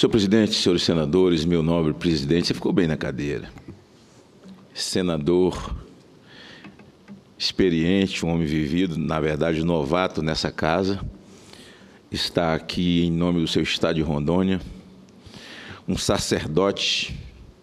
Senhor presidente, senhores senadores, meu nobre presidente, você ficou bem na cadeira. Senador experiente, um homem vivido, na verdade novato nessa casa, está aqui em nome do seu estado de Rondônia, um sacerdote,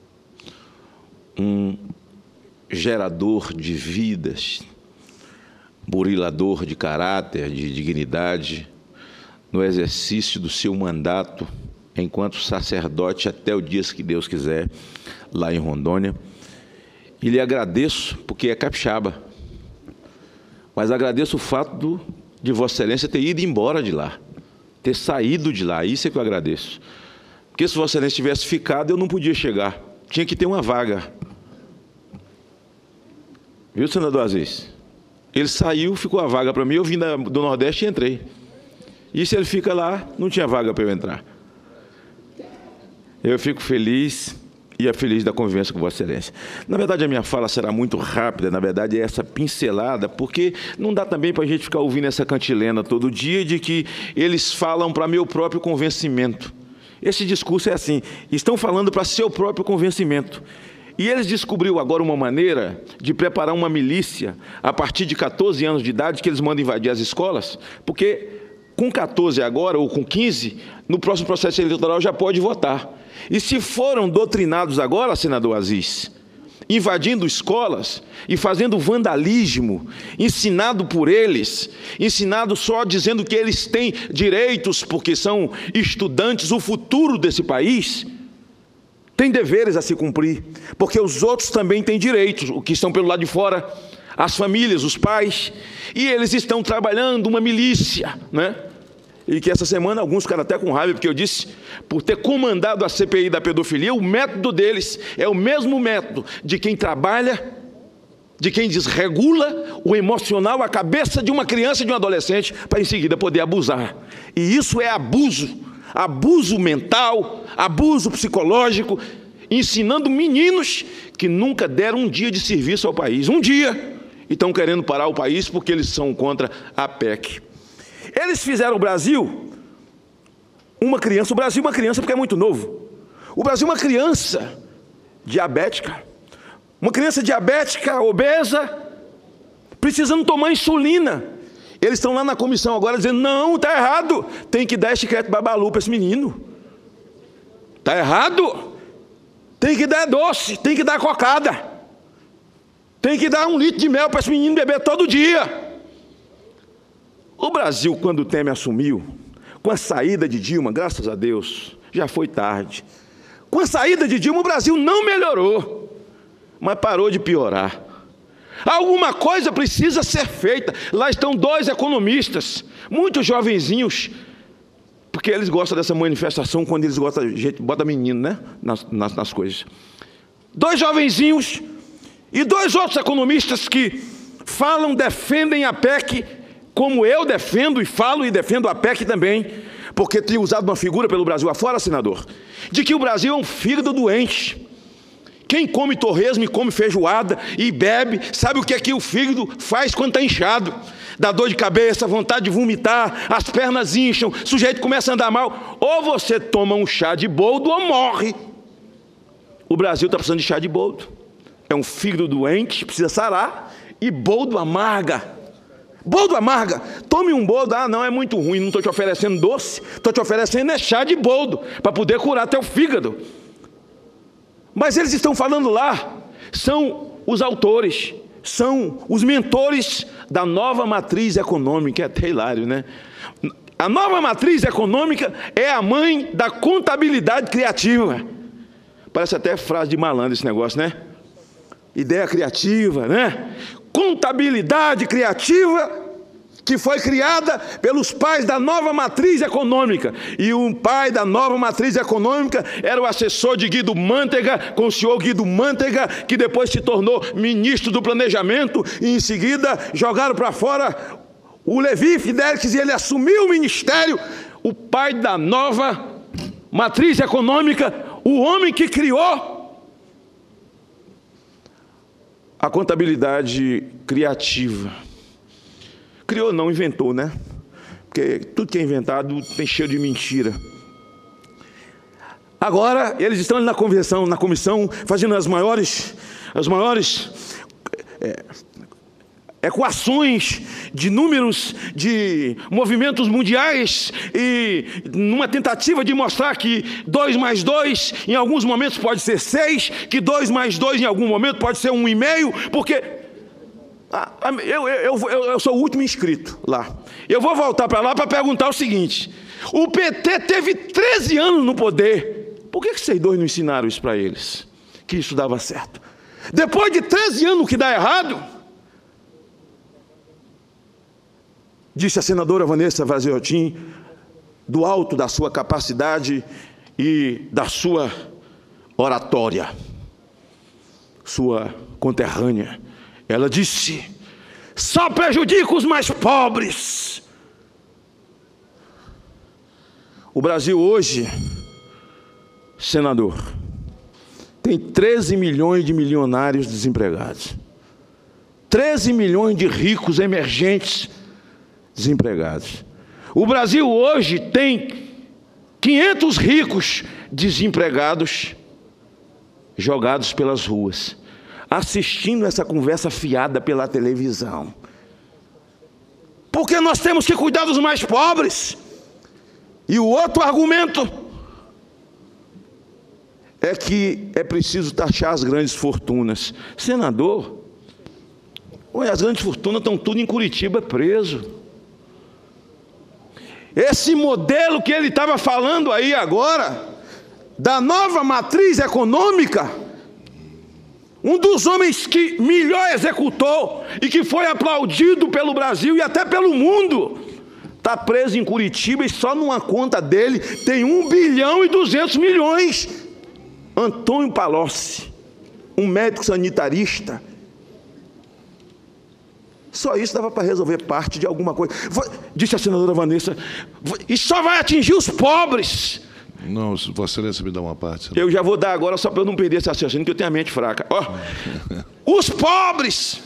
um gerador de vidas, burilador de caráter, de dignidade, no exercício do seu mandato enquanto sacerdote até o dia que Deus quiser, lá em Rondônia. E lhe agradeço, porque é capixaba, mas agradeço o fato de Vossa Excelência ter ido embora de lá, ter saído de lá, isso é que eu agradeço. Porque se Vossa Excelência tivesse ficado, eu não podia chegar, tinha que ter uma vaga. Viu, senador Aziz? Ele saiu, ficou a vaga para mim, eu vim do Nordeste e entrei. E se ele fica lá, não tinha vaga para eu entrar. Eu fico feliz e é feliz da convivência com Vossa Excelência. Na verdade, a minha fala será muito rápida, na verdade, é essa pincelada, porque não dá também para a gente ficar ouvindo essa cantilena todo dia de que eles falam para meu próprio convencimento. Esse discurso é assim, estão falando para seu próprio convencimento. E eles descobriram agora uma maneira de preparar uma milícia a partir de 14 anos de idade, que eles mandam invadir as escolas, porque com 14 agora, ou com 15, no próximo processo eleitoral já pode votar. E se foram doutrinados agora, senador Aziz, invadindo escolas e fazendo vandalismo, ensinado por eles, ensinado só dizendo que eles têm direitos porque são estudantes, o futuro desse país, tem deveres a se cumprir, porque os outros também têm direitos, os que estão pelo lado de fora, as famílias, os pais, e eles estão trabalhando uma milícia, né? E que essa semana alguns ficaram até com raiva, porque eu disse, por ter comandado a CPI da pedofilia, o método deles é o mesmo método de quem trabalha, de quem desregula o emocional, a cabeça de uma criança e de um adolescente, para em seguida poder abusar. E isso é abuso. Abuso mental, abuso psicológico, ensinando meninos que nunca deram um dia de serviço ao país. Um dia, e estão querendo parar o país porque eles são contra a PEC. Eles fizeram o Brasil uma criança porque é muito novo. O Brasil é uma criança diabética. Uma criança diabética, obesa, precisando tomar insulina. Eles estão lá na comissão agora dizendo, não, está errado, tem que dar chiclete babalu para esse menino. Está errado, tem que dar doce, tem que dar cocada. Tem que dar 1 litro de mel para esse menino beber todo dia. O Brasil, quando o Temer assumiu, com a saída de Dilma, graças a Deus, já foi tarde. Com a saída de Dilma, o Brasil não melhorou, mas parou de piorar. Alguma coisa precisa ser feita. Lá estão 2 economistas, muito jovenzinhos, porque eles gostam dessa manifestação quando eles gostam, a gente bota menino, né? Nas coisas. 2 jovenzinhos e 2 outros economistas que falam, defendem a PEC, como eu defendo e falo e defendo a PEC também, porque tenho usado uma figura pelo Brasil afora, senador, de que o Brasil é um fígado doente. Quem come torresmo e come feijoada e bebe, sabe o que é que o fígado faz quando está inchado? Dá dor de cabeça, vontade de vomitar, as pernas incham, o sujeito começa a andar mal. Ou você toma um chá de boldo ou morre. O Brasil está precisando de chá de boldo. É um fígado doente, precisa sarar, e boldo amarga. Boldo amarga. Tome um boldo, não, é muito ruim, não estou te oferecendo doce, estou te oferecendo chá de boldo, para poder curar teu fígado. Mas eles estão falando lá, são os autores, são os mentores da nova matriz econômica, é até hilário, né? A nova matriz econômica é a mãe da contabilidade criativa. Parece até frase de malandro esse negócio, né? Ideia criativa, né? Contabilidade criativa, que foi criada pelos pais da nova matriz econômica. E o pai da nova matriz econômica era o assessor de Guido Mantega, com o senhor Guido Mantega, que depois se tornou ministro do planejamento, e em seguida jogaram para fora o Levi Fidelix, e ele assumiu o ministério. O pai da nova matriz econômica, o homem que criou a contabilidade criativa. Criou não, inventou, né? Porque tudo que é inventado tem cheiro de mentira. Agora, eles estão ali na comissão, fazendo as maiores equações de números de movimentos mundiais e numa tentativa de mostrar que 2 mais 2 em alguns momentos pode ser 6, que 2 mais 2 em algum momento pode ser 1,5, porque eu sou o último inscrito lá. Eu vou voltar para lá para perguntar o seguinte: o PT teve 13 anos no poder, por que vocês dois não ensinaram isso para eles? Que isso dava certo. Depois de 13 anos que dá errado, disse a senadora Vanessa Vaziotin, do alto da sua capacidade e da sua oratória, sua conterrânea, ela disse: só prejudica os mais pobres. O Brasil hoje, senador, tem 13 milhões de milionários desempregados, 13 milhões de ricos emergentes desempregados. O Brasil hoje tem 500 ricos desempregados jogados pelas ruas, assistindo essa conversa fiada pela televisão. Porque nós temos que cuidar dos mais pobres. E o outro argumento é que é preciso taxar as grandes fortunas. Senador, as grandes fortunas estão tudo em Curitiba preso. Esse modelo que ele estava falando aí agora, da nova matriz econômica, um dos homens que melhor executou e que foi aplaudido pelo Brasil e até pelo mundo, está preso em Curitiba e só numa conta dele tem 1,2 bilhão. Antônio Palocci, um médico sanitarista. Só isso dava para resolver parte de alguma coisa. Disse a senadora Vanessa, isso só vai atingir os pobres. Não, Vossa Excelência me dá uma parte. Senador. Eu já vou dar agora só para eu não perder esse raciocínio, que eu tenho a mente fraca. Os pobres.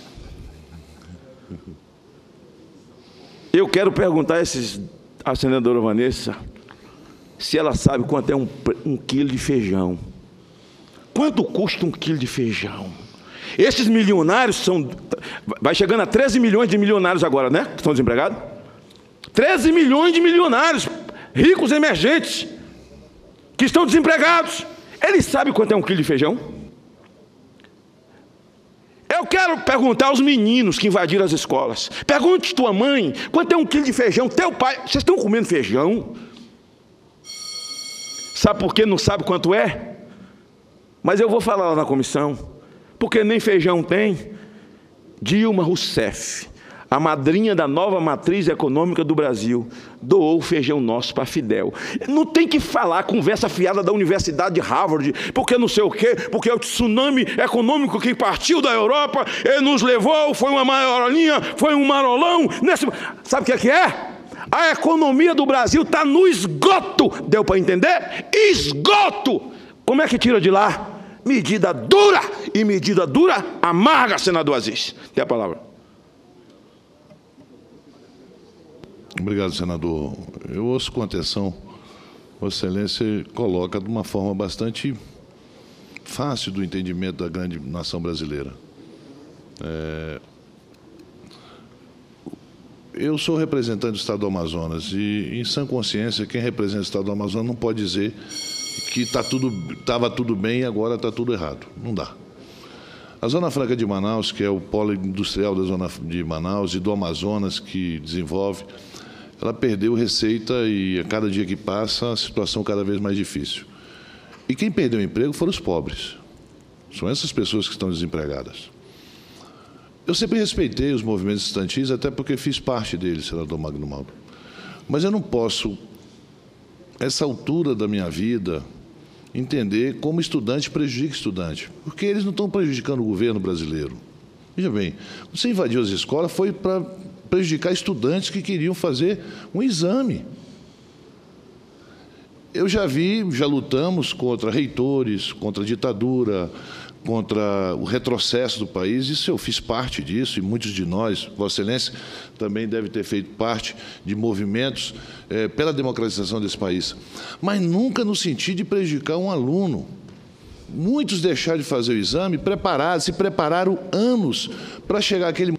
Eu quero perguntar à senadora Vanessa se ela sabe quanto é um quilo de feijão. Quanto custa um quilo de feijão? Esses milionários vai chegando a 13 milhões de milionários agora, né? Que estão desempregados. 13 milhões de milionários, ricos emergentes, que estão desempregados. Eles sabem quanto é um quilo de feijão? Eu quero perguntar aos meninos que invadiram as escolas. Pergunte tua mãe, quanto é um quilo de feijão? Teu pai, vocês estão comendo feijão? Sabe por que não sabe quanto é? Mas eu vou falar lá na comissão. Porque nem feijão tem. Dilma Rousseff, a madrinha da nova matriz econômica do Brasil, doou o feijão nosso para Fidel. Não tem que falar conversa fiada da Universidade de Harvard, porque não sei o quê, porque o tsunami econômico que partiu da Europa, ele nos levou, foi uma marolinha, foi um marolão. Sabe o que é? A economia do Brasil está no esgoto. Deu para entender? Esgoto! Como é que tira de lá? Medida dura, e medida dura amarga, senador Aziz. Tem a palavra. Obrigado, senador. Eu ouço com atenção. Vossa Excelência coloca de uma forma bastante fácil do entendimento da grande nação brasileira. Eu sou representante do Estado do Amazonas e, em sã consciência, quem representa o Estado do Amazonas não pode dizer que estava tudo bem e agora está tudo errado. Não dá. A Zona Franca de Manaus, que é o polo industrial da Zona de Manaus e do Amazonas que desenvolve, ela perdeu receita e a cada dia que passa a situação cada vez mais difícil. E quem perdeu o emprego foram os pobres. São essas pessoas que estão desempregadas. Eu sempre respeitei os movimentos estudantis, até porque fiz parte deles, senador Magno Malta. Mas eu não posso, essa altura da minha vida, entender como estudante prejudica estudante, porque eles não estão prejudicando o governo brasileiro. Veja bem, você invadiu as escolas foi para prejudicar estudantes que queriam fazer um exame. Eu já lutamos contra reitores, contra a ditadura, contra o retrocesso do país. Isso eu fiz parte disso, e muitos de nós, Vossa Excelência, também deve ter feito parte de movimentos pela democratização desse país. Mas nunca no sentido de prejudicar um aluno. Muitos deixaram de fazer o exame preparados, se prepararam anos para chegar àquele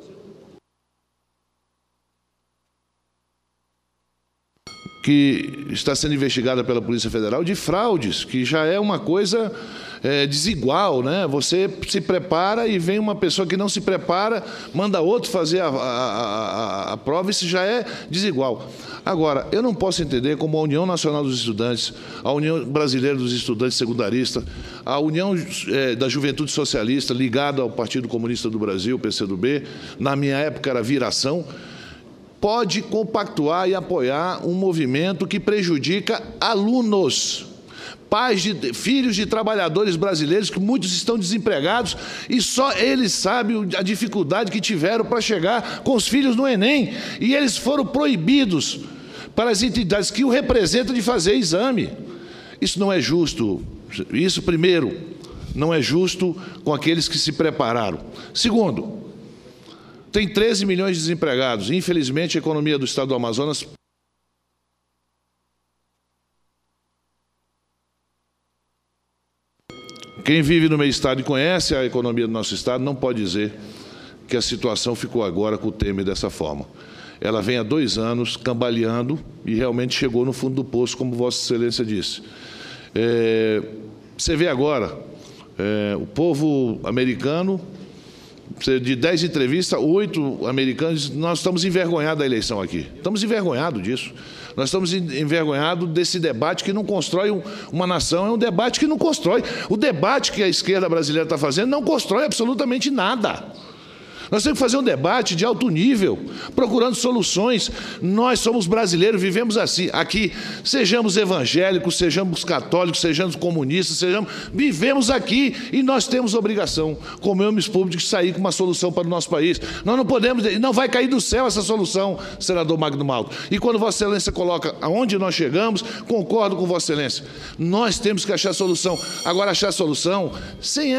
que está sendo investigada pela Polícia Federal de fraudes, que já é uma coisa desigual, né? Você se prepara e vem uma pessoa que não se prepara, manda outro fazer a prova, isso já é desigual. Agora, eu não posso entender como a União Nacional dos Estudantes, a União Brasileira dos Estudantes Secundaristas, a União da Juventude Socialista, ligada ao Partido Comunista do Brasil, PCdoB, na minha época era Viração, pode compactuar e apoiar um movimento que prejudica alunos, pais filhos de trabalhadores brasileiros, que muitos estão desempregados e só eles sabem a dificuldade que tiveram para chegar com os filhos no Enem, e eles foram proibidos para as entidades que o representam de fazer exame. Isso não é justo. Isso, primeiro, não é justo com aqueles que se prepararam. Segundo, tem 13 milhões de desempregados. Infelizmente, a economia do Estado do Amazonas quem vive no meu estado e conhece a economia do nosso estado não pode dizer que a situação ficou agora com o Temer dessa forma. Ela vem há 2 anos cambaleando e realmente chegou no fundo do poço, como Vossa Excelência disse. Você vê agora, o povo americano, de 10 entrevistas, 8 americanos, nós estamos envergonhados da eleição aqui. Estamos envergonhados disso. Nós estamos envergonhados desse debate que não constrói uma nação, é um debate que não constrói. O debate que a esquerda brasileira está fazendo não constrói absolutamente nada. Nós temos que fazer um debate de alto nível, procurando soluções. Nós somos brasileiros, vivemos assim, aqui, sejamos evangélicos, sejamos católicos, sejamos comunistas, vivemos aqui e nós temos obrigação, como homens públicos, de sair com uma solução para o nosso país. Nós não podemos, não vai cair do céu essa solução, senador Magno Malta. E quando Vossa Excelência coloca aonde nós chegamos, concordo com Vossa Excelência. Nós temos que achar solução. Agora, achar solução sem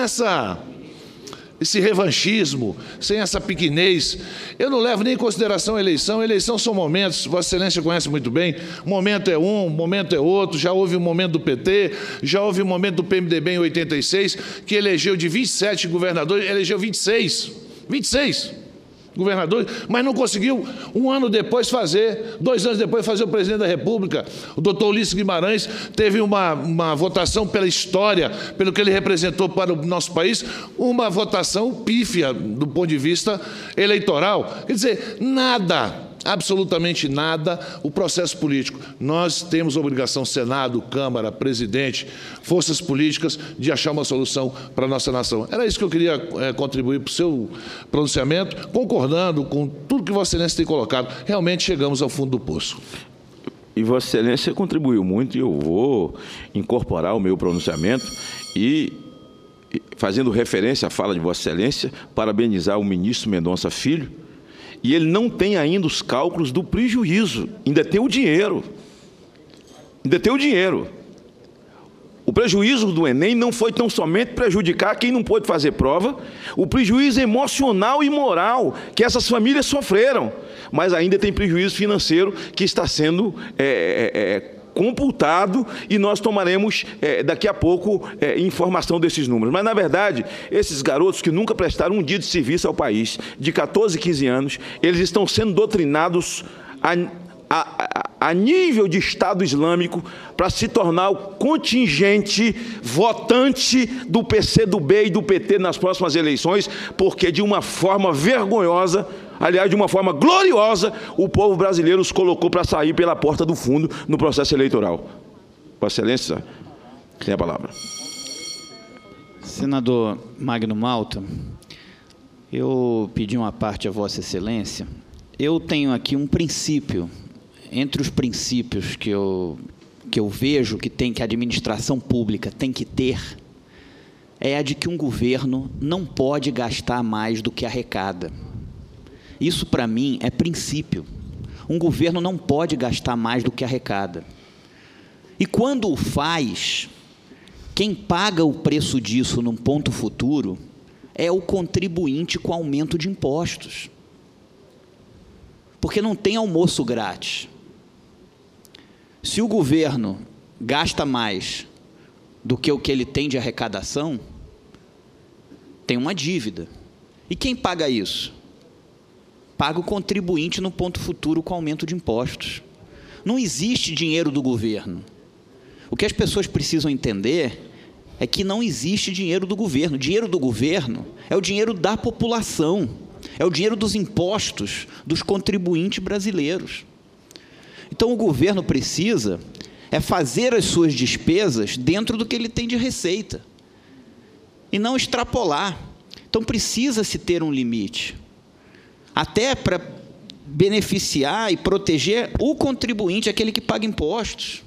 esse revanchismo, sem essa pequenez. Eu não levo nem em consideração a eleição. Eleição são momentos, Vossa Excelência conhece muito bem, momento é um, momento é outro. Já houve um momento do PT, já houve um momento do PMDB em 86, que elegeu de 27 governadores, elegeu 26 governadores, mas não conseguiu 2 anos depois fazer o presidente da República. O doutor Ulisses Guimarães teve uma votação pela história, pelo que ele representou para o nosso país, uma votação pífia do ponto de vista eleitoral. Quer dizer, nada, absolutamente nada, o processo político. Nós temos a obrigação, Senado, Câmara, Presidente, forças políticas, de achar uma solução para a nossa nação. Era isso que eu queria contribuir para o seu pronunciamento, concordando com tudo que Vossa Excelência tem colocado. Realmente chegamos ao fundo do poço. E Vossa Excelência contribuiu muito, e eu vou incorporar o meu pronunciamento e, fazendo referência à fala de Vossa Excelência, parabenizar o ministro Mendonça Filho. E ele não tem ainda os cálculos do prejuízo, ainda tem o dinheiro. O prejuízo do Enem não foi tão somente prejudicar quem não pôde fazer prova, o prejuízo emocional e moral que essas famílias sofreram, mas ainda tem prejuízo financeiro que está sendo computado, e nós tomaremos daqui a pouco informação desses números. Mas, na verdade, esses garotos que nunca prestaram um dia de serviço ao país, de 14, 15 anos, eles estão sendo doutrinados a nível de Estado Islâmico para se tornar o contingente votante do PCdoB e do PT nas próximas eleições, porque de uma forma vergonhosa, aliás, de uma forma gloriosa, o povo brasileiro os colocou para sair pela porta do fundo no processo eleitoral. Vossa Excelência, tem a palavra. Senador Magno Malta, eu pedi uma parte a Vossa Excelência. Eu tenho aqui um princípio, entre os princípios que eu vejo que a administração pública tem que ter, é a de que um governo não pode gastar mais do que arrecada. Isso, para mim, é princípio. Um governo não pode gastar mais do que arrecada. E quando o faz, Quem paga o preço disso num ponto futuro é o contribuinte com aumento de impostos. Porque não tem almoço grátis. Se o governo gasta mais do que o que ele tem de arrecadação, tem uma dívida. E quem paga isso? Paga o contribuinte no ponto futuro com aumento de impostos. Não existe dinheiro do governo. O que as pessoas precisam entender é que não existe dinheiro do governo. O dinheiro do governo é o dinheiro da população, é o dinheiro dos impostos dos contribuintes brasileiros. Então, o governo precisa fazer as suas despesas dentro do que ele tem de receita e não extrapolar. Então, precisa-se ter um limite, até para beneficiar e proteger o contribuinte, aquele que paga impostos.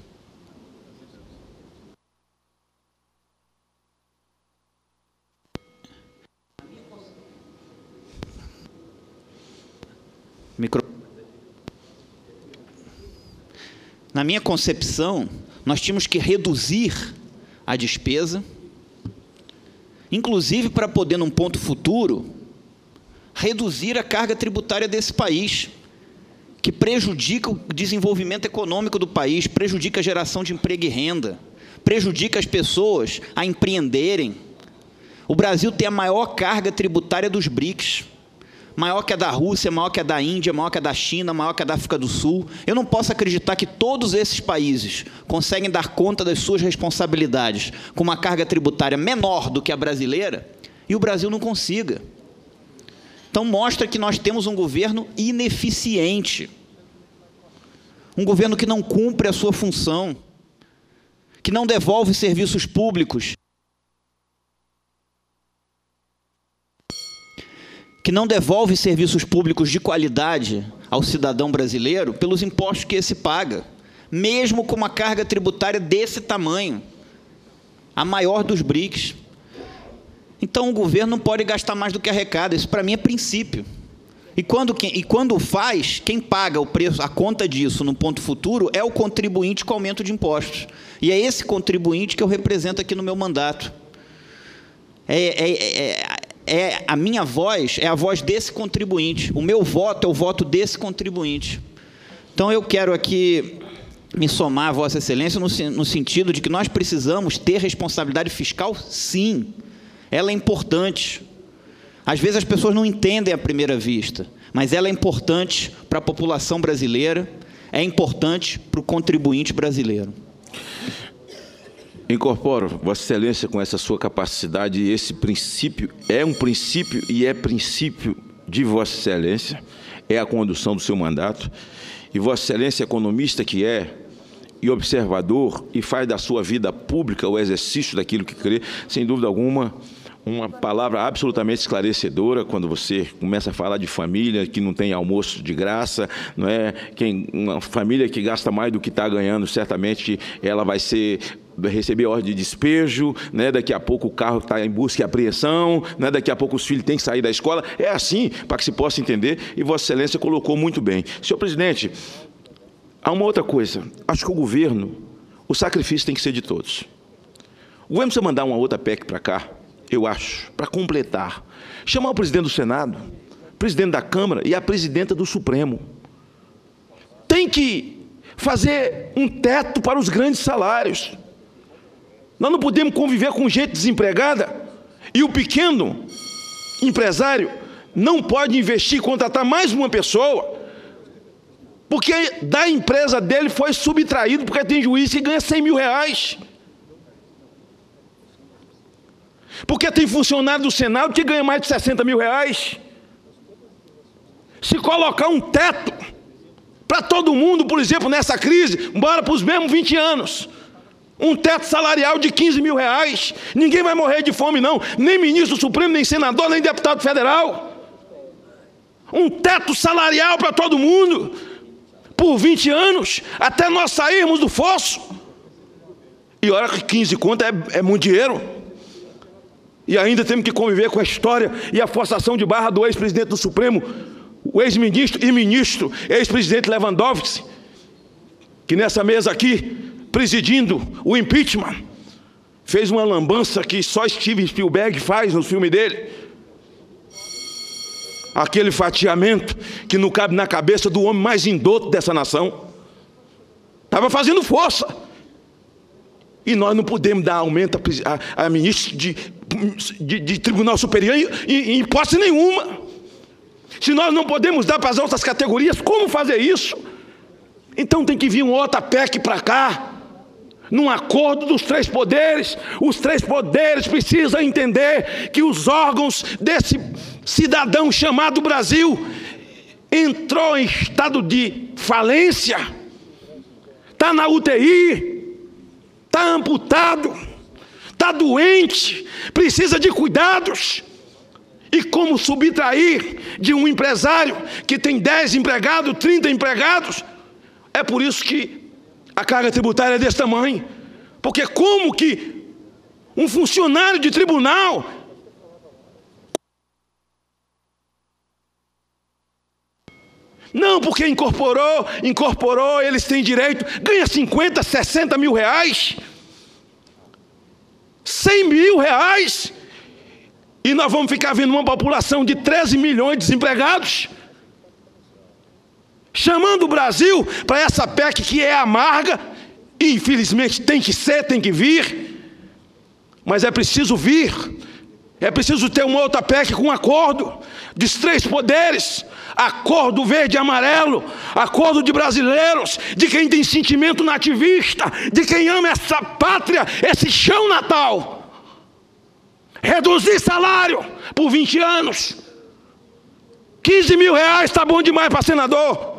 Na minha concepção, nós tínhamos que reduzir a despesa, inclusive para poder, num ponto futuro, reduzir a carga tributária desse país, que prejudica o desenvolvimento econômico do país, prejudica a geração de emprego e renda, prejudica as pessoas a empreenderem. O Brasil tem a maior carga tributária dos BRICS, maior que a da Rússia, maior que a da Índia, maior que a da China, maior que a da África do Sul. Eu não posso acreditar que todos esses países conseguem dar conta das suas responsabilidades com uma carga tributária menor do que a brasileira e o Brasil não consiga. Então, mostra que nós temos um governo ineficiente, um governo que não cumpre a sua função, que não devolve serviços públicos, de qualidade ao cidadão brasileiro pelos impostos que esse paga, mesmo com uma carga tributária desse tamanho, a maior dos BRICS. Então, o governo não pode gastar mais do que arrecada. Isso, para mim, é princípio. E quando faz, quem paga o preço, a conta disso no ponto futuro é o contribuinte com aumento de impostos. E é esse contribuinte que eu represento aqui no meu mandato. A minha voz é a voz desse contribuinte. O meu voto é o voto desse contribuinte. Então, eu quero aqui me somar a Vossa Excelência no sentido de que nós precisamos ter responsabilidade fiscal, sim. Ela é importante. Às vezes as pessoas não entendem à primeira vista, mas ela é importante para a população brasileira, é importante para o contribuinte brasileiro. Incorporo, Vossa Excelência, com essa sua capacidade, e esse princípio é um princípio e é princípio de Vossa Excelência, é a condução do seu mandato, e Vossa Excelência, economista que é, e observador, e faz da sua vida pública o exercício daquilo que crê, sem dúvida alguma, uma palavra absolutamente esclarecedora quando você começa a falar de família que não tem almoço de graça, não é? Uma família que gasta mais do que está ganhando, certamente ela vai receber ordem de despejo, né? Daqui a pouco o carro está em busca e apreensão, né? Daqui a pouco os filhos têm que sair da escola. É assim, para que se possa entender, e Vossa Excelência colocou muito bem. Senhor presidente, há uma outra coisa. Acho que o governo, o sacrifício tem que ser de todos. O governo precisa mandar uma outra PEC para cá, eu acho, para completar. Chamar o presidente do Senado, o presidente da Câmara e a presidenta do Supremo. Tem que fazer um teto para os grandes salários. Nós não podemos conviver com gente desempregada e o pequeno empresário não pode investir e contratar mais uma pessoa porque da empresa dele foi subtraído, porque tem juiz que ganha 100 mil reais. Porque tem funcionário do Senado que ganha mais de 60 mil reais. Se colocar um teto para todo mundo, por exemplo, nessa crise, bora para os mesmos 20 anos. Um teto salarial de 15 mil reais. Ninguém vai morrer de fome, não. Nem ministro do Supremo, nem senador, nem deputado federal. Um teto salarial para todo mundo. Por 20 anos, até nós sairmos do fosso. E olha que 15 conto é muito dinheiro. E ainda temos que conviver com a história e a forçação de barra do ex-presidente do Supremo, o ex-ministro e ministro, ex-presidente Lewandowski, que nessa mesa aqui, presidindo o impeachment, fez uma lambança que só Steven Spielberg faz no filme dele. Aquele fatiamento que não cabe na cabeça do homem mais indoto dessa nação. Estava fazendo força. E nós não podemos dar aumento a ministro de Tribunal Superior em hipótese nenhuma. Se nós não podemos dar para as outras categorias, como fazer isso? Então tem que vir um outra PEC para cá, num acordo dos três poderes. Os três poderes precisam entender que os órgãos desse cidadão chamado Brasil entrou em estado de falência, está na UTI, está amputado, está doente, precisa de cuidados. E como subtrair de um empresário que tem 10 empregados, 30 empregados? É por isso que a carga tributária é desse tamanho. Porque como que um funcionário de tribunal não, porque incorporou, eles têm direito, ganha 50, 60 mil reais, 100 mil reais, e nós vamos ficar vendo uma população de 13 milhões de desempregados, chamando o Brasil para essa PEC que é amarga, e infelizmente tem que vir, mas é preciso vir, é preciso ter uma outra PEC com um acordo dos três poderes, acordo verde e amarelo, acordo de brasileiros, de quem tem sentimento nativista, de quem ama essa pátria, esse chão natal. Reduzir salário por 20 anos. 15 mil reais está bom demais para senador.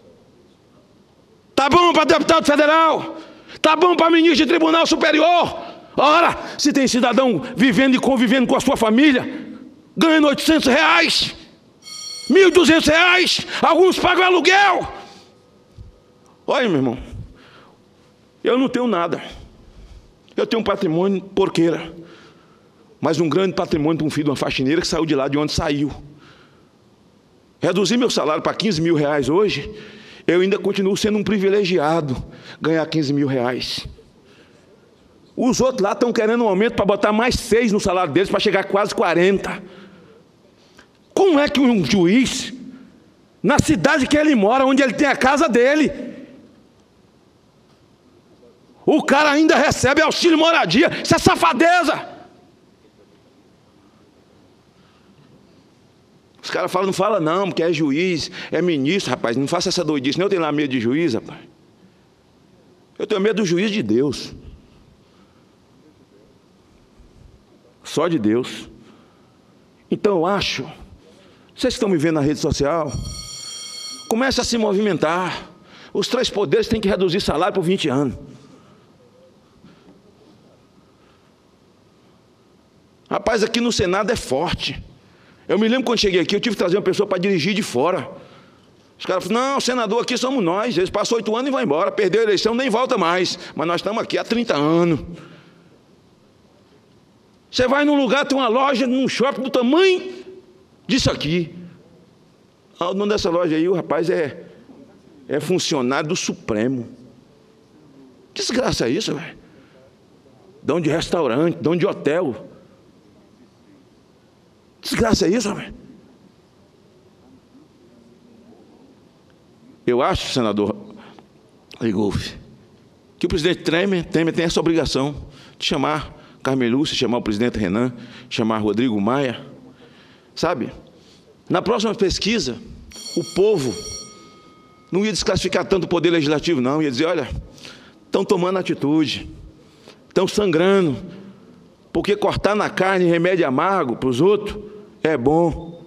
Está bom para deputado federal. Está bom para ministro de Tribunal Superior. Ora, se tem cidadão vivendo e convivendo com a sua família, ganhando 800 reais, 1.200 reais, alguns pagam aluguel. Olha, meu irmão, eu não tenho nada. Eu tenho um patrimônio porqueira, mas um grande patrimônio para um filho de uma faxineira que saiu de lá de onde saiu. Reduzir meu salário para 15 mil reais hoje, eu ainda continuo sendo um privilegiado, ganhar 15 mil reais. Os outros lá estão querendo um aumento para botar mais 6 no salário deles, para chegar a quase 40. Como é que um juiz, na cidade que ele mora, onde ele tem a casa dele, o cara ainda recebe auxílio moradia? Isso é safadeza. Os caras falam, não fala não, porque é juiz, é ministro. Rapaz, não faça essa doidice, nem eu tenho lá medo de juiz, rapaz. Eu tenho medo do juiz de Deus. Só de Deus. Então eu acho, vocês que estão me vendo na rede social, comece a se movimentar. Os três poderes têm que reduzir salário por 20 anos. Rapaz, aqui no Senado é forte. Eu me lembro quando cheguei aqui, eu tive que trazer uma pessoa para dirigir de fora. Os caras falaram, não, senador, aqui somos nós. Eles passam 8 anos e vão embora. Perdeu a eleição, nem volta mais. Mas nós estamos aqui há 30 anos. Você vai num lugar, tem uma loja, num shopping do tamanho disso aqui. O dono dessa loja aí, o rapaz é funcionário do Supremo. Que desgraça é isso, velho? Dono de restaurante, dono de hotel. Que desgraça é isso, velho? Eu acho, senador Rigolfi, que o presidente Temer tem essa obrigação de chamar Carmen Lúcia, chamar o presidente Renan, chamar Rodrigo Maia. Sabe, na próxima pesquisa, o povo não ia desclassificar tanto o poder legislativo, não. Ia dizer, olha, estão tomando atitude, estão sangrando, porque cortar na carne remédio amargo para os outros é bom.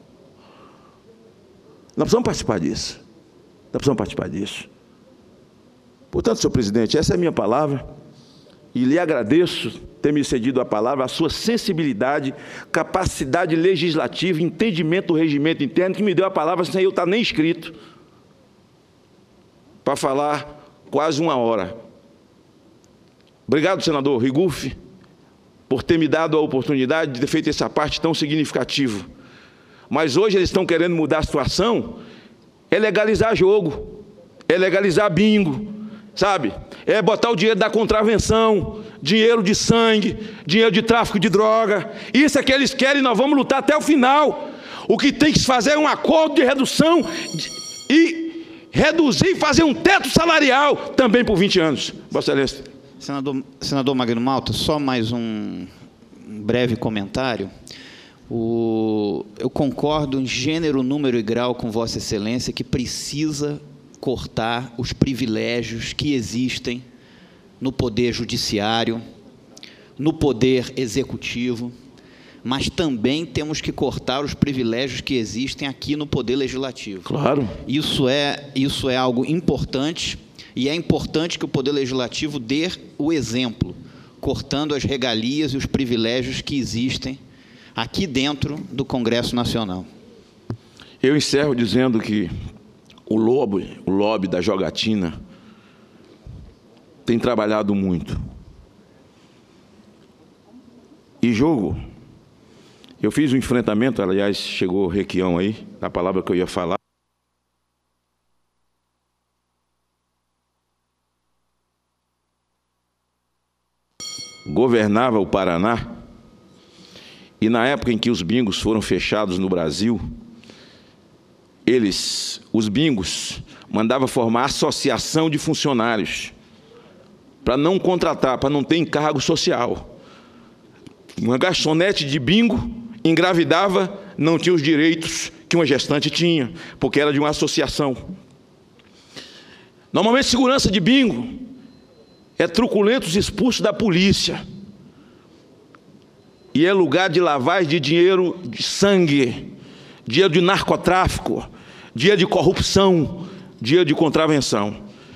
Nós precisamos participar disso. Nós precisamos participar disso. Portanto, senhor presidente, essa é a minha palavra, e lhe agradeço ter me cedido a palavra, a sua sensibilidade, capacidade legislativa, entendimento do regimento interno, que me deu a palavra sem eu estar nem escrito, para falar quase 1 hora. Obrigado, senador Rigolfi, por ter me dado a oportunidade de ter feito essa parte tão significativa. Mas hoje eles estão querendo mudar a situação, é legalizar jogo, é legalizar bingo, sabe? É botar o dinheiro da contravenção dinheiro de sangue, dinheiro de tráfico de droga. Isso é que eles querem e nós vamos lutar até o final. O que tem que se fazer é um acordo de redução e reduzir e fazer um teto salarial também por 20 anos. Vossa Excelência. Senador Magno Malta, só mais um breve comentário. Eu concordo em gênero, número e grau com Vossa Excelência que precisa cortar os privilégios que existem no Poder Judiciário, no Poder Executivo, mas também temos que cortar os privilégios que existem aqui no Poder Legislativo. Claro. Isso é algo importante, e é importante que o Poder Legislativo dê o exemplo, cortando as regalias e os privilégios que existem aqui dentro do Congresso Nacional. Eu encerro dizendo que o lobby da jogatina tem trabalhado muito. E jogo, eu fiz um enfrentamento, aliás, chegou o Requião aí, a palavra que eu ia falar. Governava o Paraná, e na época em que os bingos foram fechados no Brasil, os bingos, mandavam formar associação de funcionários, para não contratar, para não ter encargo social. Uma garçonete de bingo engravidava, não tinha os direitos que uma gestante tinha, porque era de uma associação. Normalmente, segurança de bingo é truculentos expulsos da polícia. E é lugar de lavagem de dinheiro de sangue, dinheiro de narcotráfico, dinheiro de corrupção, dinheiro de contravenção.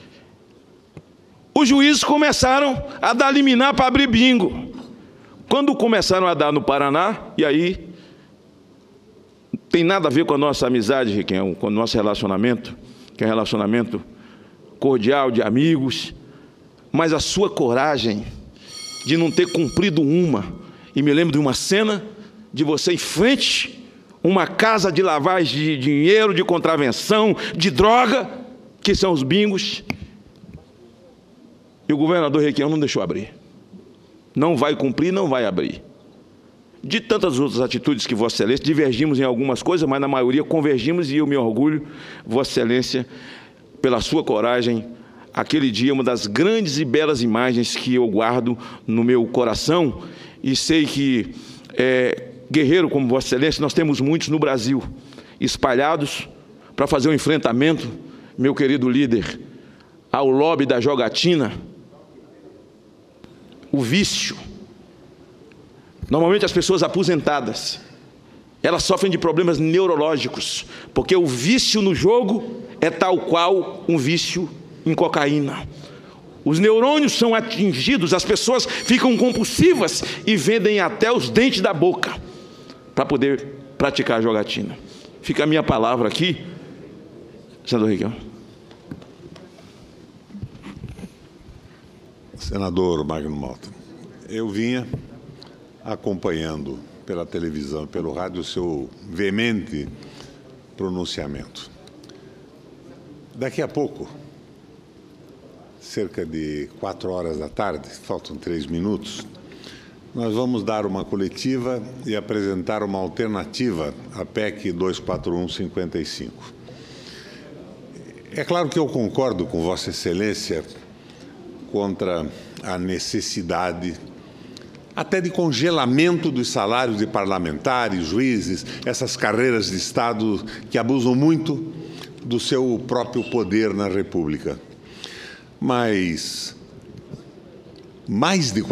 Os juízes começaram a dar liminar para abrir bingo. Quando começaram a dar no Paraná, e aí tem nada a ver com a nossa amizade, Requião, com o nosso relacionamento, que é um relacionamento cordial de amigos, mas a sua coragem de não ter cumprido e me lembro de uma cena de você em frente a uma casa de lavagem de dinheiro, de contravenção, de droga, que são os bingos, e o governador Requião não deixou abrir. Não vai cumprir, não vai abrir. De tantas outras atitudes que Vossa Excelência, divergimos em algumas coisas, mas na maioria convergimos, e eu me orgulho, Vossa Excelência, pela sua coragem. Aquele dia, uma das grandes e belas imagens que eu guardo no meu coração, e sei que, guerreiro como Vossa Excelência, nós temos muitos no Brasil, espalhados para fazer um enfrentamento, meu querido líder, ao lobby da jogatina, o vício. Normalmente as pessoas aposentadas, elas sofrem de problemas neurológicos, porque o vício no jogo é tal qual um vício em cocaína. Os neurônios são atingidos, as pessoas ficam compulsivas e vendem até os dentes da boca para poder praticar a jogatina. Fica a minha palavra aqui, senador Requião. Senador Magno Malta, eu vinha acompanhando pela televisão, pelo rádio, o seu veemente pronunciamento. Daqui a pouco, cerca de 4 horas da tarde, faltam 3 minutos, nós vamos dar uma coletiva e apresentar uma alternativa à PEC 241/55. É claro que eu concordo com Vossa Excelência contra a necessidade até de congelamento dos salários de parlamentares, juízes, essas carreiras de Estado que abusam muito do seu próprio poder na República. Mas mais de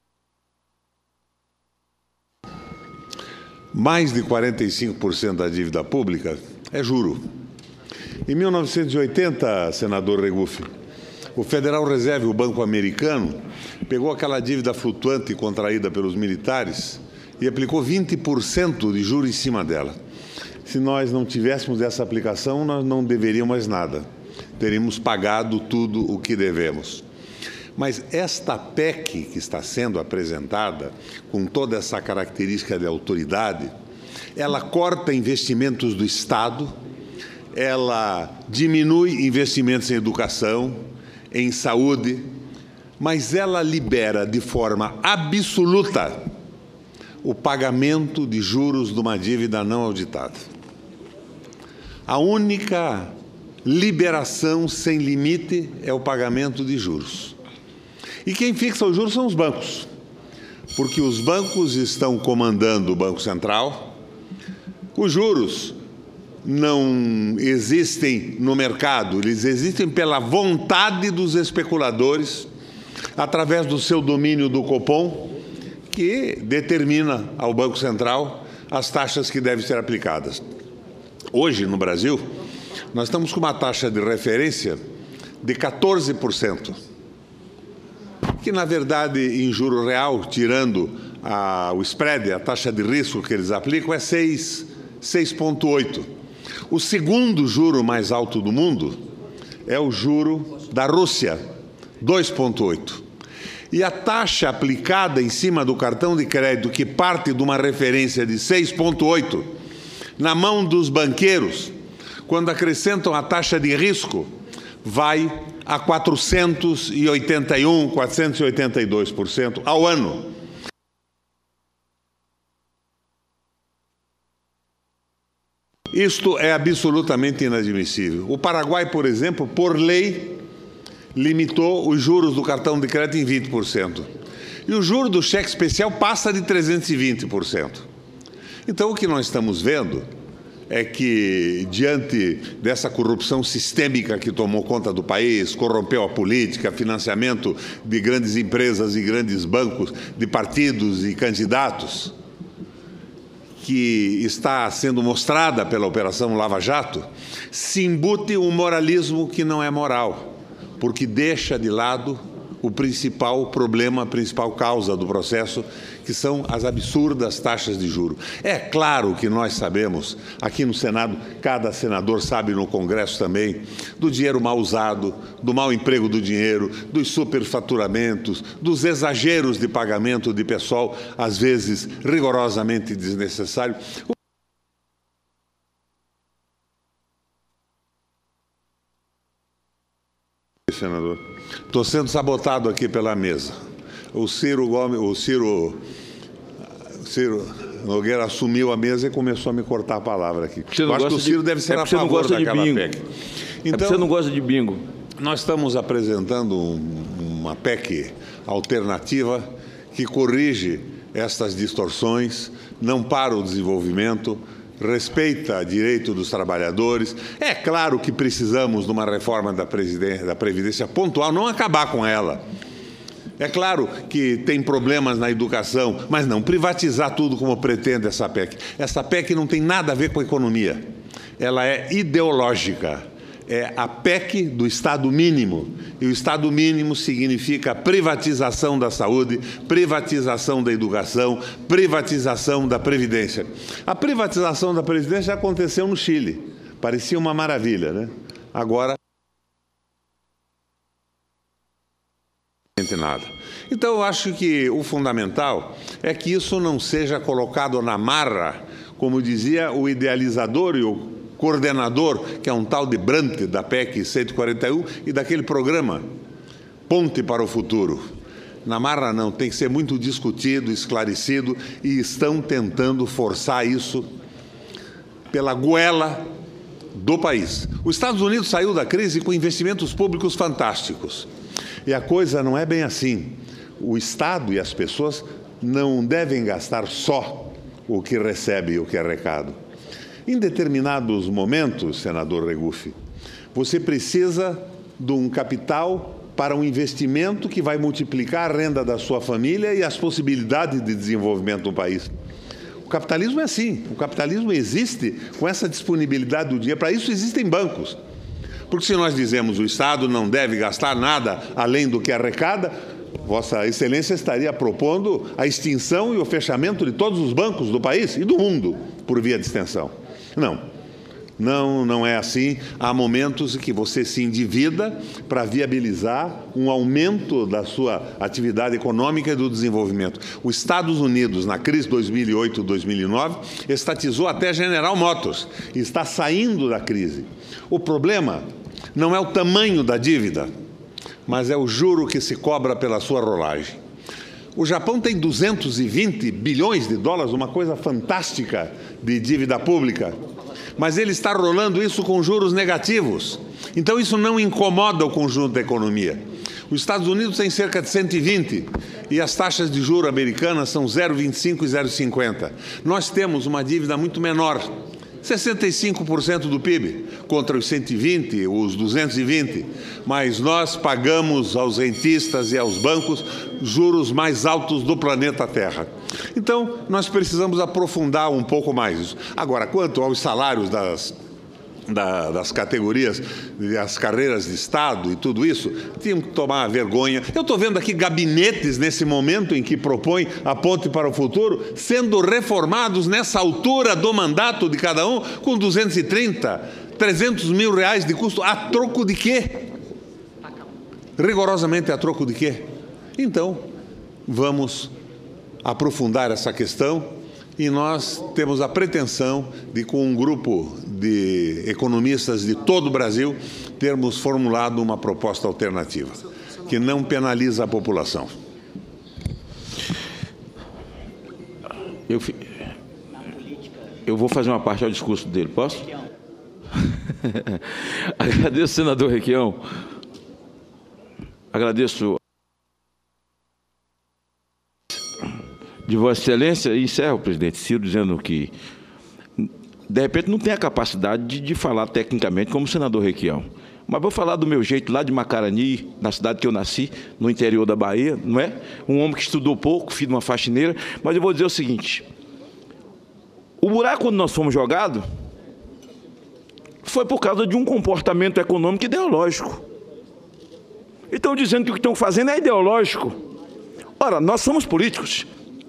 45% da dívida pública é juro. Em 1980, senador Regufe, o Federal Reserve, o Banco Americano, pegou aquela dívida flutuante contraída pelos militares e aplicou 20% de juros em cima dela. Se nós não tivéssemos essa aplicação, nós não deveríamos mais nada. Teríamos pagado tudo o que devemos. Mas esta PEC que está sendo apresentada, com toda essa característica de autoridade, ela corta investimentos do Estado, ela diminui investimentos em educação, em saúde, mas ela libera de forma absoluta o pagamento de juros de uma dívida não auditada. A única liberação sem limite é o pagamento de juros. E quem fixa os juros são os bancos, porque os bancos estão comandando o Banco Central. Os juros não existem no mercado, eles existem pela vontade dos especuladores, através do seu domínio do Copom, que determina ao Banco Central as taxas que devem ser aplicadas. Hoje, no Brasil, nós estamos com uma taxa de referência de 14%, que, na verdade, em juro real, tirando o spread, a taxa de risco que eles aplicam, é 6,8%. O segundo juro mais alto do mundo é o juro da Rússia, 2,8%. E a taxa aplicada em cima do cartão de crédito, que parte de uma referência de 6,8%, na mão dos banqueiros, quando acrescentam a taxa de risco, vai a 481%, 482% ao ano. Isto é absolutamente inadmissível. O Paraguai, por exemplo, por lei, limitou os juros do cartão de crédito em 20%. E o juro do cheque especial passa de 320%. Então, o que nós estamos vendo é que, diante dessa corrupção sistêmica que tomou conta do país, corrompeu a política, financiamento de grandes empresas e grandes bancos, de partidos e candidatos, que está sendo mostrada pela Operação Lava Jato, se embute um moralismo que não é moral, porque deixa de lado o principal problema, a principal causa do processo, que são as absurdas taxas de juros. É claro que nós sabemos, aqui no Senado, cada senador sabe no Congresso também, do dinheiro mal usado, do mau emprego do dinheiro, dos superfaturamentos, dos exageros de pagamento de pessoal, às vezes rigorosamente desnecessário. Senador, estou sendo sabotado aqui pela mesa. O Ciro Nogueira assumiu a mesa e começou a me cortar a palavra aqui. Eu acho que o Ciro deve ser a favor daquela PEC. Então, você não gosta de bingo. Nós estamos apresentando uma PEC alternativa que corrige estas distorções, não para o desenvolvimento, respeita o direito dos trabalhadores. É claro que precisamos de uma reforma da Previdência pontual, não acabar com ela. É claro que tem problemas na educação, mas não privatizar tudo como pretende essa PEC. Essa PEC não tem nada a ver com a economia. Ela é ideológica. É a PEC do Estado mínimo. E o Estado mínimo significa privatização da saúde, privatização da educação, privatização da Previdência. A privatização da Previdência já aconteceu no Chile. Parecia uma maravilha, né? Agora, nada. Então, eu acho que o fundamental é que isso não seja colocado na marra, como dizia o idealizador e o coordenador, que é um tal de Brandt, da PEC 141, e daquele programa Ponte para o Futuro. Na marra não, tem que ser muito discutido, esclarecido, e estão tentando forçar isso pela goela do país. Os Estados Unidos saiu da crise com investimentos públicos fantásticos. E a coisa não é bem assim. O Estado e as pessoas não devem gastar só o que recebe e o que arrecada. Em determinados momentos, senador Regufe, você precisa de um capital para um investimento que vai multiplicar a renda da sua família e as possibilidades de desenvolvimento do país. O capitalismo é assim. O capitalismo existe com essa disponibilidade do dinheiro. Para isso existem bancos. Porque se nós dizemos que o Estado não deve gastar nada além do que arrecada, Vossa Excelência estaria propondo a extinção e o fechamento de todos os bancos do país e do mundo, por via de extensão. Não é assim. Há momentos em que você se endivida para viabilizar um aumento da sua atividade econômica e do desenvolvimento. Os Estados Unidos, na crise 2008-2009, estatizou até General Motors e está saindo da crise. O problema não é o tamanho da dívida. mas é o juro que se cobra pela sua rolagem. O Japão tem 220 bilhões de dólares, uma coisa fantástica de dívida pública, mas ele está rolando isso com juros negativos. Então, isso não incomoda o conjunto da economia. Os Estados Unidos têm cerca de 120 e as taxas de juros americanas são 0,25 e 0,50. Nós temos uma dívida muito menor, 65% do PIB, contra os 120, os 220, mas nós pagamos aos rentistas e aos bancos juros mais altos do planeta Terra. Então, nós precisamos aprofundar um pouco mais isso. Agora, quanto aos salários das categorias, as carreiras de Estado e tudo isso, tinham que tomar vergonha. Eu estou vendo aqui gabinetes, nesse momento em que propõem a ponte para o futuro, sendo reformados nessa altura do mandato de cada um, com 230, 300 mil reais de custo. A troco de quê? Rigorosamente a troco de quê? Então, vamos aprofundar essa questão. E nós temos a pretensão de, com um grupo de economistas de todo o Brasil, termos formulado uma proposta alternativa, que não penaliza a população. Eu vou fazer uma parte ao discurso dele, posso? Agradeço, senador Requião. Agradeço de Vossa Excelência, e encerro, presidente Ciro, dizendo que, de repente, não tem a capacidade de falar tecnicamente como o senador Requião. Mas vou falar do meu jeito, lá de Macarani, na cidade que eu nasci, no interior da Bahia, não é? Um homem que estudou pouco, filho de uma faxineira, mas eu vou dizer o seguinte: o buraco, quando nós fomos jogados, foi por causa de um comportamento econômico ideológico. E estão dizendo que o que estão fazendo é ideológico. Ora, nós somos políticos.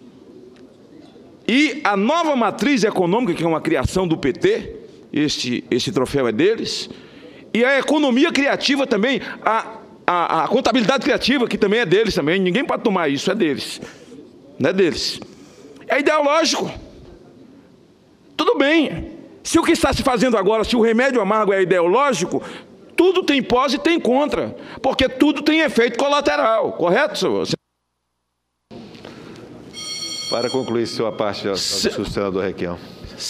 E a nova matriz econômica, que é uma criação do PT, esse troféu é deles, e a economia criativa também, a contabilidade criativa, que também é deles também, ninguém pode tomar isso, é deles, não é deles. É ideológico. Tudo bem, se o que está se fazendo agora, se o remédio amargo é ideológico, tudo tem pós e tem contra, porque tudo tem efeito colateral, correto, senhor? Para concluir sua parte, senador Requião.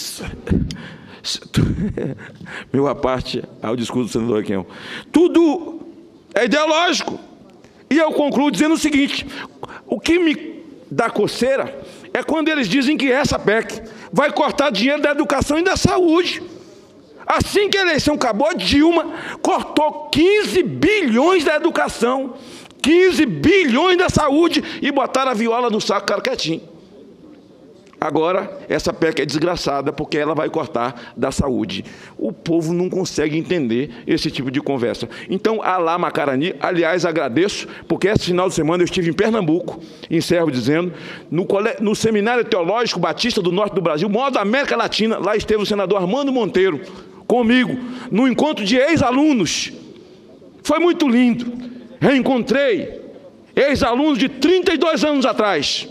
Minha parte ao discurso do senador Requião. Tudo é ideológico. E eu concluo dizendo o seguinte: o que me dá coceira é quando eles dizem que essa PEC vai cortar dinheiro da educação e da saúde. Assim que a eleição acabou, Dilma cortou 15 bilhões da educação, 15 bilhões da saúde e botaram a viola no saco, cara, quietinho. Agora, essa PEC é desgraçada porque ela vai cortar da saúde. O povo não consegue entender esse tipo de conversa. Então, alá Macarani, aliás, agradeço, porque esse final de semana eu estive em Pernambuco, encerro dizendo, no Seminário Teológico Batista do Norte do Brasil, maior da América Latina, lá esteve o senador Armando Monteiro, comigo, no encontro de ex-alunos. Foi muito lindo. Reencontrei ex-alunos de 32 anos atrás.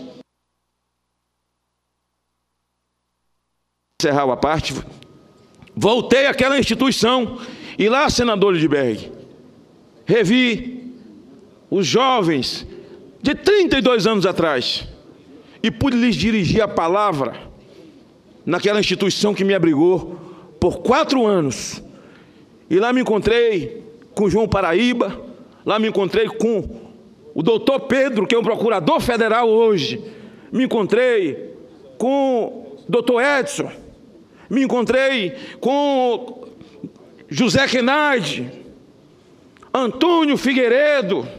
Encerrar a parte, voltei àquela instituição e lá, senador Lindbergh, revi os jovens de 32 anos atrás e pude lhes dirigir a palavra naquela instituição que me abrigou por 4 anos. E lá me encontrei com João Paraíba, lá me encontrei com o doutor Pedro, que é um procurador federal hoje, me encontrei com o doutor Edson, me encontrei com José Kenard, Antônio Figueiredo,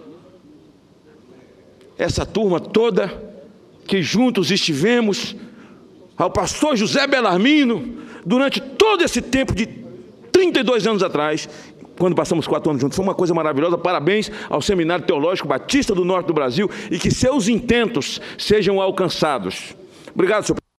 essa turma toda que juntos estivemos, ao pastor José Belarmino, durante todo esse tempo de 32 anos atrás, quando passamos 4 anos juntos. Foi uma coisa maravilhosa. Parabéns ao Seminário Teológico Batista do Norte do Brasil e que seus intentos sejam alcançados. Obrigado, senhor.